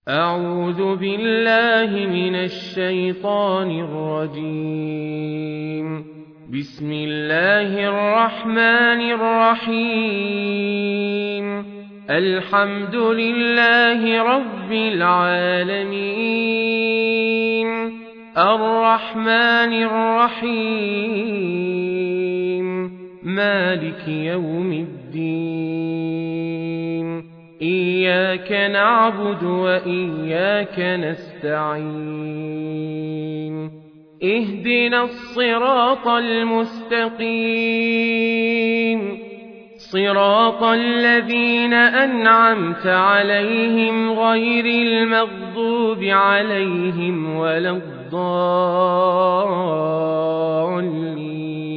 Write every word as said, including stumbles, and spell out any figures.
أعوذ بالله من الشيطان الرجيم. بسم الله الرحمن الرحيم. الحمد لله رب العالمين، الرحمن الرحيم، مالك يوم الدين. إياك نعبد وإياك نستعين. اهدنا الصراط المستقيم، صراط الذين أنعمت عليهم غير المغضوب عليهم ولا الضالين.